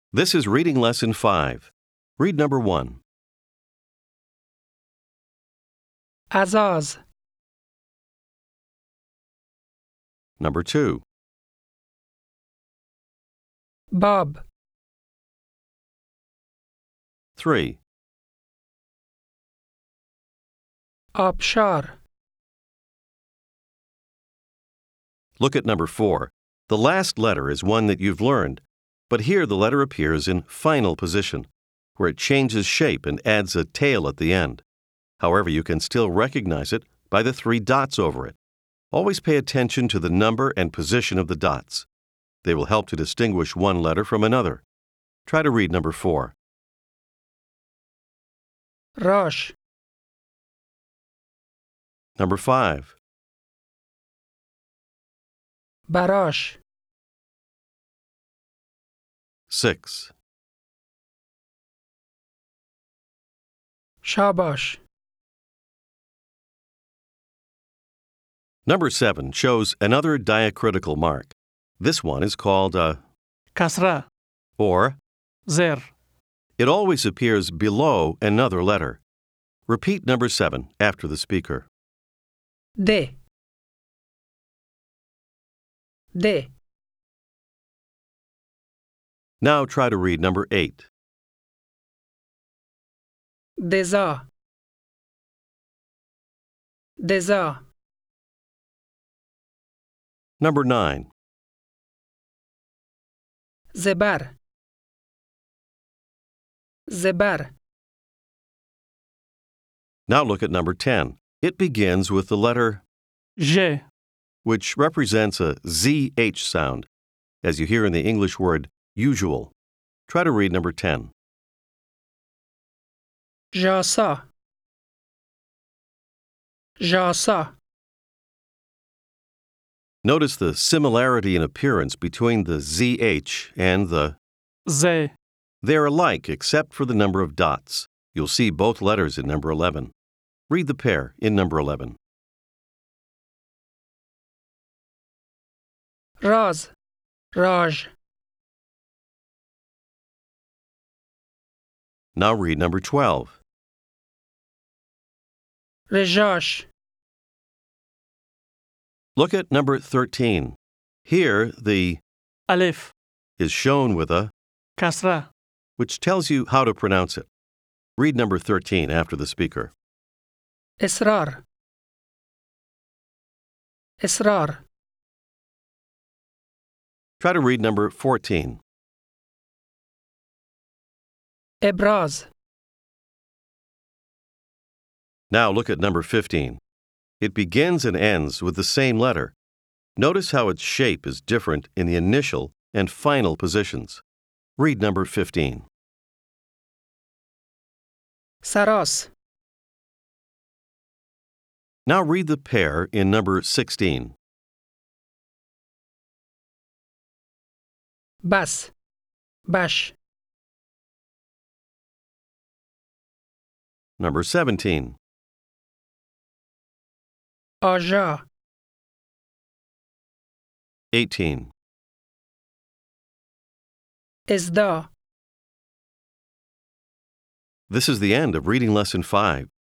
This is Reading Lesson 5. Read number 1. Azaz, Number 2. Bob, 3. Abshar, Look at number 4. The last letter is one that you've learned, but here the letter appears in final position, where it changes shape and adds a tail at the end. However, you can still recognize it by the 3 dots over it. Always pay attention to the number and position of the dots. They will help to distinguish one letter from another. Try to read number 4. Rosh, Number 5. Barash, 6. Shabash, Number 7 shows another diacritical mark. This one is called a Kasra, or. Zer, It always appears below another letter. Repeat number 7 after the speaker. De, De, Now try to read number 8. Deza, Deza, Number 9. Zebar, Zebar, Now look at number 10. It begins with the letter, Je, which represents a ZH sound, as you hear in the English word usual. Try to read number 10. Jasa, Jasa, Notice the similarity in appearance between the ZH and the. Ze, They are alike except for the number of dots. You'll see both letters in number 11. Read the pair in number 11. Raz, Raj, Now read number 12. Rejash, Look at number 13. Here, the Alif, is shown with a, Kasra, which tells you how to pronounce it. Read number 13 after the speaker. Israr, Israr, Try to read number 14. Ebraz, Now look at number 15. It begins and ends with the same letter. Notice how its shape is different in the initial and final positions. Read number 15. Saras, Now read the pair in number 16. Bas, Bash, Number 17. Aja, 18. Izda. This is the end of Reading Lesson 5.